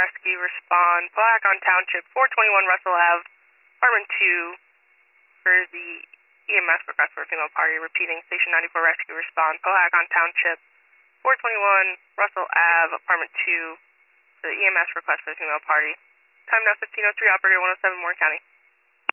Rescue, respond. Polagon Township, 421 Russell Ave, apartment 2, for the EMS request for a female party. Repeating, Station 94 Rescue, respond. Polagon Township, 421 Russell Ave, apartment 2, for the EMS request for a female party. Time now 15:03, operator 107, Warren County.